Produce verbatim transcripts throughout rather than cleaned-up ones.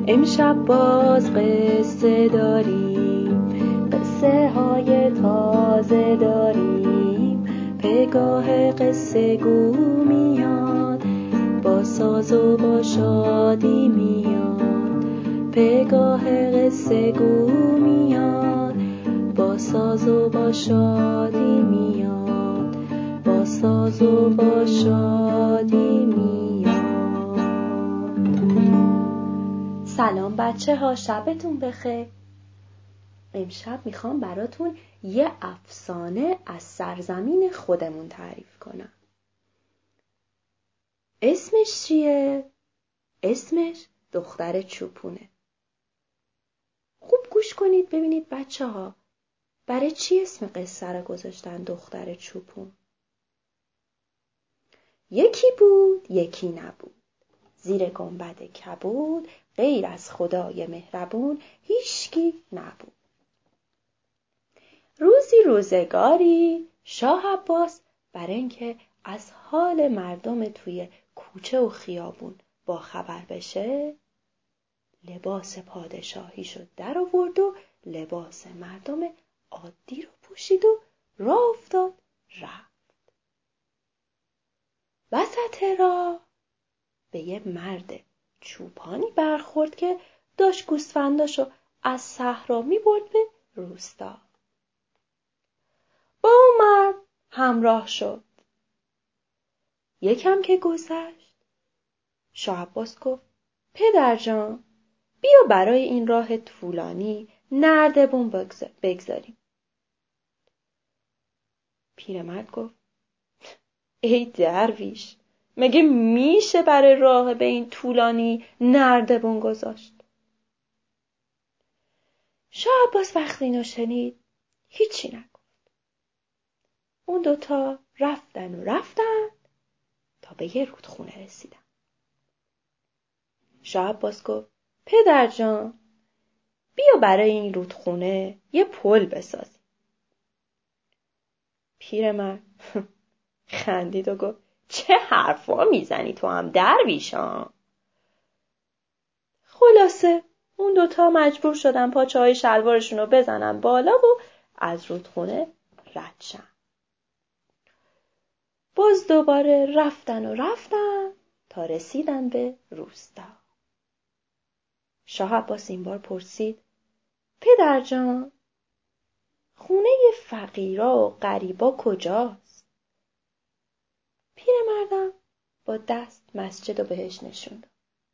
امشب باز قصه داریم، قصه های تازه داریم. پگاه قصه گو میاد، با ساز و با شادی میاد. پگاه قصه گو میاد، با ساز و با شادی میاد. با ساز و با شادی میاد. سلام بچه ها، شبتون بخیر. امشب میخوام براتون یه افسانه از سرزمین خودمون تعریف کنم. اسمش چیه؟ اسمش دختر چوپونه. خوب گوش کنید ببینید بچه ها، برای چی اسم قصه رو گذاشتن دختر چوپون؟ یکی بود یکی نبود، زیر گنبد کبود، غیر از خدای مهربون هیچکی نبود. روزی روزگاری شاه عباس برای اینکه از حال مردم توی کوچه و خیابون با خبر بشه، لباس پادشاهیشو در آورد و لباس مردم عادی رو پوشید و راه افتاد رفت. وسط راه به یه مرد چوپانی برخورد که داشت گوسفنداشو از صحرا می‌برد به روستا. با اون مرد همراه شد. یکم که گذشت، شاه عباس گفت: پدر جان، بیا برای این راه طولانی نردبون بگذاریم. پیرمرد گفت: ای درویش، مگه میشه برای راه به این طولانی نردبون گذاشت؟ شاه عباس وقتی اینو شنید هیچی نگفت. اون دوتا رفتن و رفتن تا به یه رودخونه رسیدن. شاه عباس گفت: پدر جان، بیا برای این رودخونه یه پل بسازیم. پیرمرد خندید و گفت: چه حرفا میزنی تو هم درویشان؟ خلاصه اون دوتا مجبور شدن پاچه های شلوارشون رو بزنن بالا و از رودخونه رد شن. باز دوباره رفتن و رفتن تا رسیدن به روستا. شاه عباس این بار پرسید: پدر جان، خونه فقیرا و غریبا کجاست؟ پیرمردم با دست مسجد رو بهش نشوند.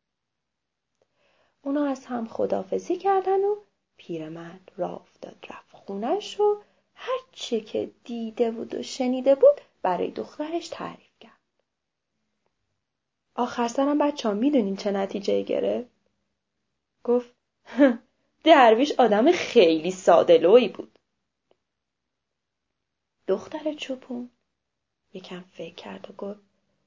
اونا از هم خداحافظی کردن و پیرمرد راه افتاد رفت خونه‌ش و هر چی که دیده بود و شنیده بود برای دخترش تعریف کرد. آخر سرم بچه‌ها میدونین چه نتیجه گرفت؟ گفت: درویش آدم خیلی ساده‌لویی بود. دختر چوپون یکم فکر کرد و گفت: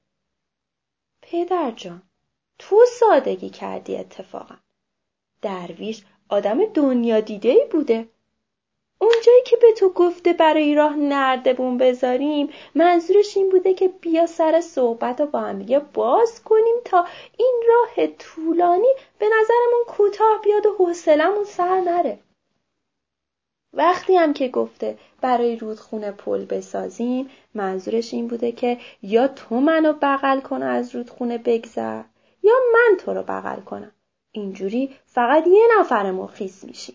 پدر جان، تو سادگی کردی اتفاقا. درویش آدم دنیا دیده‌ای بوده. اونجایی که به تو گفته برای راه نردبون بذاریم، منظورش این بوده که بیا سر صحبت رو با هم دیگه باز کنیم تا این راه طولانی به نظرمون کوتاه بیاد و حوصلمون سر نره. وقتی هم که گفته برای رودخونه پل بسازیم، منظورش این بوده که یا تو منو بغل کن از رودخونه بگذر یا من تو رو بغل کنم. اینجوری فقط یه نفرمون خیس میشیم.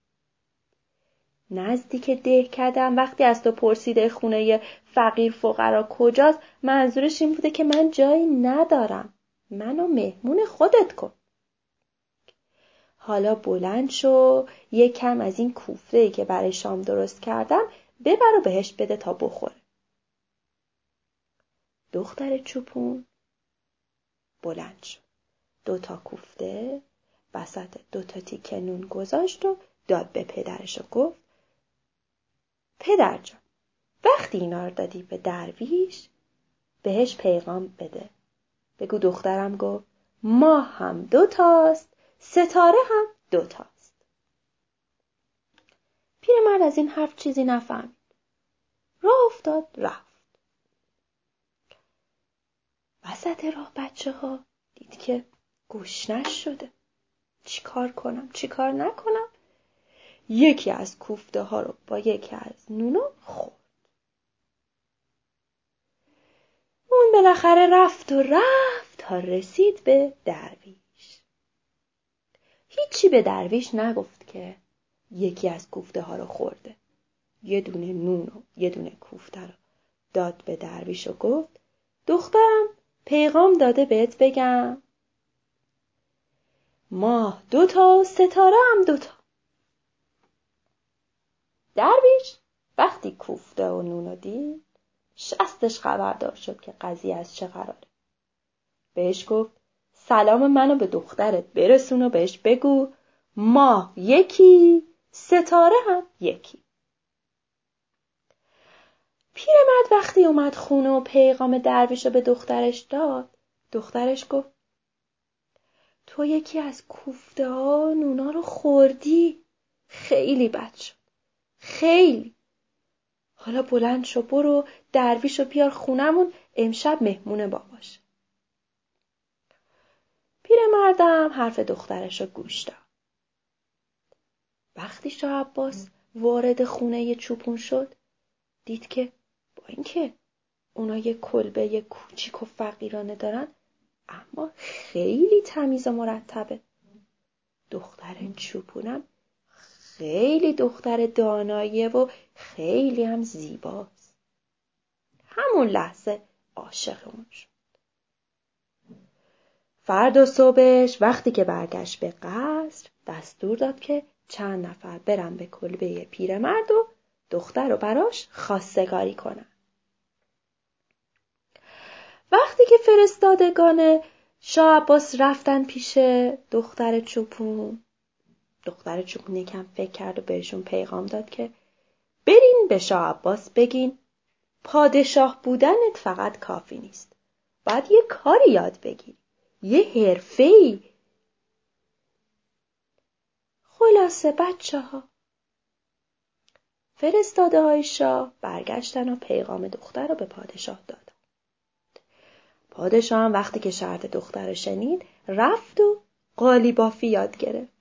نزدیک دهکدم وقتی از تو پرسیده خونه فقیر فقرا کجاست، منظورش این بوده که من جایی ندارم، منو مهمون خودت کن. حالا بلند شو، یک کم از این کوفته‌ای که برای شام درست کردم ببر و بهش بده تا بخوره. دختر چوپون بلند شد، دوتا کوفته وسط دوتا تیکه نون گذاشت و داد به پدرش و گفت: پدر جان، وقتی اینا رو دادی به درویش بهش پیغام بده. بگو دخترم گفت ماه هم دوتاست، ستاره هم دوتاست. پیرمرد از این حرف چیزی نفهمید. راه افتاد رفت. وسط راه بچه ها دید که گشنش شده. چیکار کنم چیکار نکنم؟ یکی از کوفته ها رو با یکی از نونا خورد. اون بالاخره رفت و رفت تا رسید به درویش. هیچی به درویش نگفت که یکی از کوفته ها رو خورده. یه دونه نون و یه دونه کوفته رو داد به درویش و گفت دخترم پیغام داده بهت بگم ماه دوتا، ستاره هم دوتا. درویش وقتی کوفته و نون رو دید شستش خبردار شد که قضیه از چه قراره. بهش گفت سلام منو به دخترت برسون و بهش بگو ماه یکی، ستاره هم یکی. پیرمرد وقتی اومد خونه و پیغام درویش رو به دخترش داد، دخترش گفت تو یکی از کوفته ها نونا رو خوردی، خیلی بد شد، خیلی. حالا بلند شو برو درویش رو بیار خونمون، امشب مهمون باباشه. پیرمردم حرف دخترش رو گوش داد. وقتی شاه عباس وارد خونه چوپون شد، دید که با اینکه اونا یه کلبه یه کوچیک و فقیرانه دارن، اما خیلی تمیز و مرتبه. دختر چوپونم خیلی دختر داناییه و خیلی هم زیباست. همون لحظه عاشق اون شد. فردا صبحش وقتی که برگشت به قصر دستور داد که چند نفر برن به کلبه پیرمرد و دختر رو براش خواستگاری کنن. وقتی که فرستادگان شاه عباس رفتن پیش دختر چوپون، دختر چوپون یکم فکر کرد و بهشون پیغام داد که برین به شاه عباس بگین پادشاه بودنت فقط کافی نیست، باید یه کاری یاد بگیری، یه حرفه‌ای. خلاصه بچه ها فرستاده های شاه برگشتن و پیغام دختر رو به پادشاه دادن. پادشاه هم وقتی که شرط دختر رو شنید رفت و قالیبافی یاد گرفت.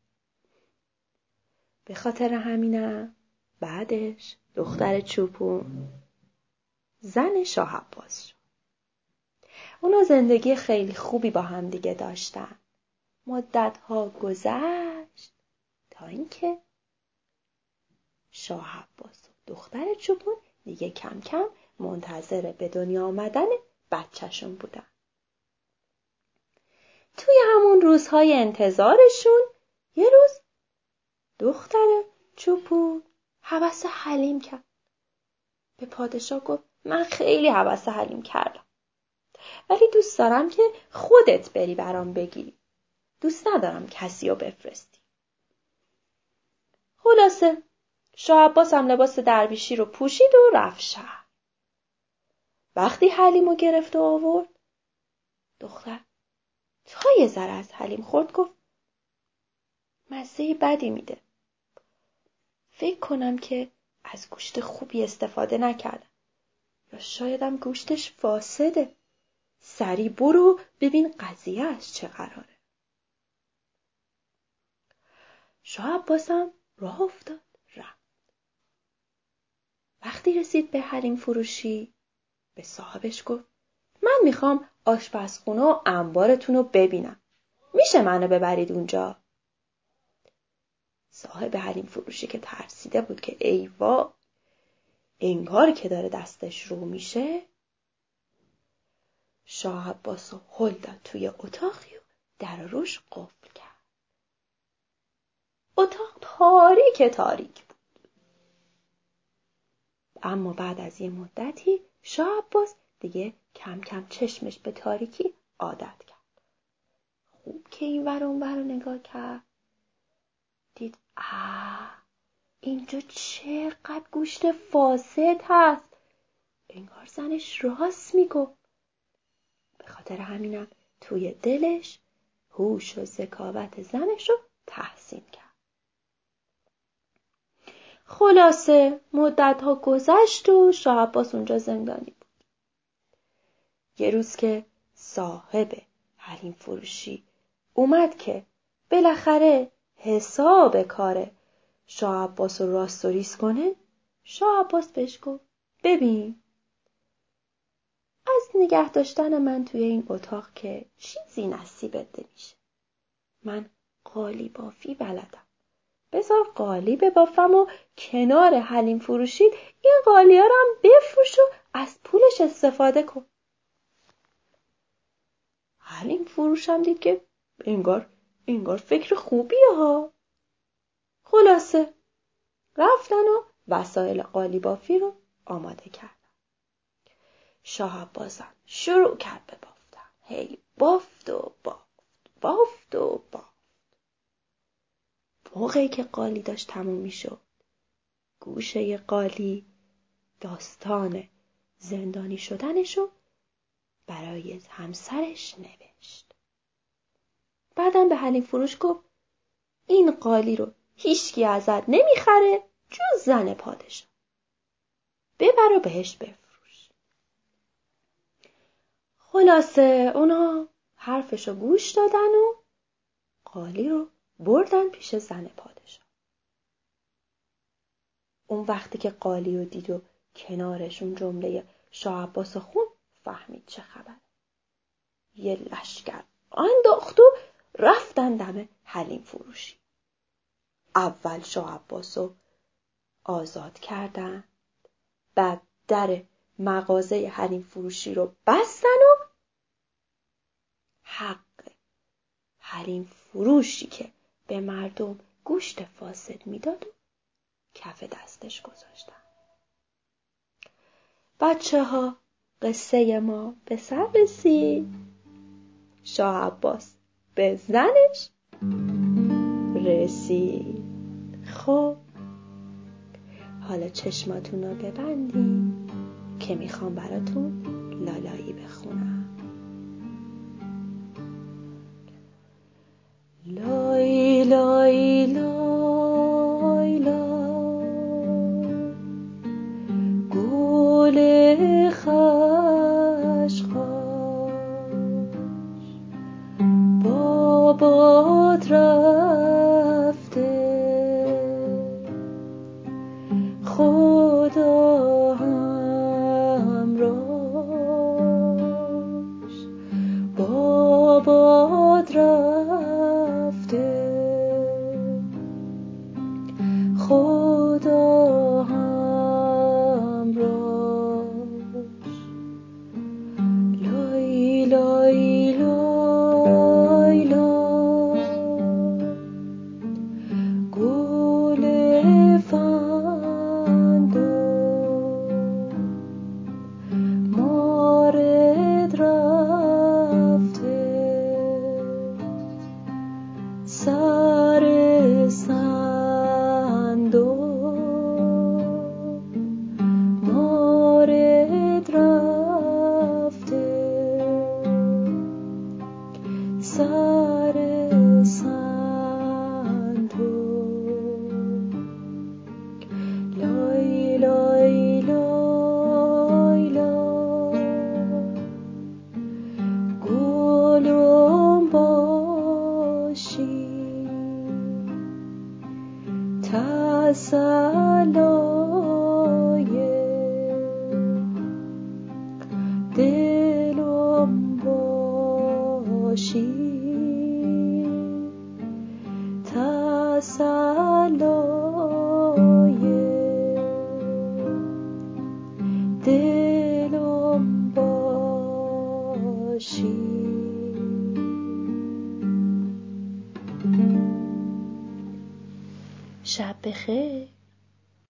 به خاطر همینم بعدش دختر چوپون زن شاه عباس شد. اونا زندگی خیلی خوبی با هم دیگه داشتن. مدت‌ها گذشت تا اینکه شاه عباس و دختر چوپون دیگه کم کم منتظر به دنیا آمدن بچه‌شون بودن. توی همون روزهای انتظارشون یه روز دختر چوپون هوس حلیم کرد. به پادشاه گفت من خیلی هوس حلیم کردم، ولی دوست دارم که خودت بری برام بگیری. دوست ندارم کسی رو بفرستی. خلاصه شاه عباس هم لباس درویشی رو پوشید و رفت شهر. وقتی حلیمو گرفت و آورد، دختر تا یه ذره از حلیم خورد گفت مزه بدی میده. فکر کنم که از گوشت خوبی استفاده نکردم، یا شایدم گوشتش فاسده. سری برو ببین قضیه از چه قراره. شاه عباس هم راه افتاد رفت. وقتی رسید به حریم فروشی به صاحبش گفت من میخوام آشپزخونه و انبارتون رو ببینم، میشه منو ببرید اونجا؟ صاحب حریم فروشی که ترسیده بود که ای وا انگار که داره دستش رو میشه، شاه عباس رو هل داد توی اتاقی و در روش قفل کرد. اتاق تاریک تاریک بود. اما بعد از یه مدتی شاه عباس دیگه کم کم چشمش به تاریکی عادت کرد. خوب که این ور اون ور رو نگاه کرد، دید آه اینجا چقدر گوشت فاسد هست. انگار زنش راست میگفت. به خاطر همینم توی دلش هوش و ذکاوت زنش رو تحسین کرد. خلاصه مدت‌ها گذشت و شاه عباس اونجا زندانی بود. یه روز که صاحب حریم فروشی اومد که بالاخره حساب کاره شاه عباس رو راست و ریز کنه. شاه عباس بهش گفت ببین، از نگه داشتن من توی این اتاق که چیزی نصیبت نمیشه. من قالی بافی بلدم. بذار قالی ببافم و کنار حلیم فروشی این قالی ها رو هم بفروش و از پولش استفاده کن. حلیم فروشم دید که انگار انگار فکر خوبیه ها. خلاصه رفتن و وسایل قالی بافی رو آماده کردن. شاه عباسم شروع کرد به بافتن. هی بافت و بافت بافت و بافت. موقعی که قالی داشت تموم می شد، گوشه قالی داستان زندانی شدنشو برای همسرش نوشت. بعدم به حلیم فروش گفت این قالی رو هیچکی ازت نمیخره جز زن پادشاه. ببر و بهش بفروش. خلاصه اونا حرفشو گوش دادن و قالی رو بردن پیش زن پادشاه. اون وقتی که قالی رو دید و کنارشون جمله شاه عباس خون، فهمید چه خبره. یه لشکر انداخت و رفتن دم حلیم فروشی. اول شاه عباس رو آزاد کردن، بعد در مغازه حلیم فروشی رو بستن و حق حلیم فروشی که به مردم گوشت فاسد میداد و کف دستش گذاشتن. بچه ها، قصه ما به سر رسید. شاه عباس به زنش رسید. خب حالا چشماتون رو ببندین که میخوام براتون لالایی بخونم. لای لای لای لای گل خش خش بابات رفته خدا همراهش بابات رفته خدا همراهش. لای لای لای لای گل فندق مارد رفته سر صندوق مارد رفته سر صندوق. لای لای لای لای گلم باشی تسلای دلم باشی تسلای دلم باشی. شب بخیر.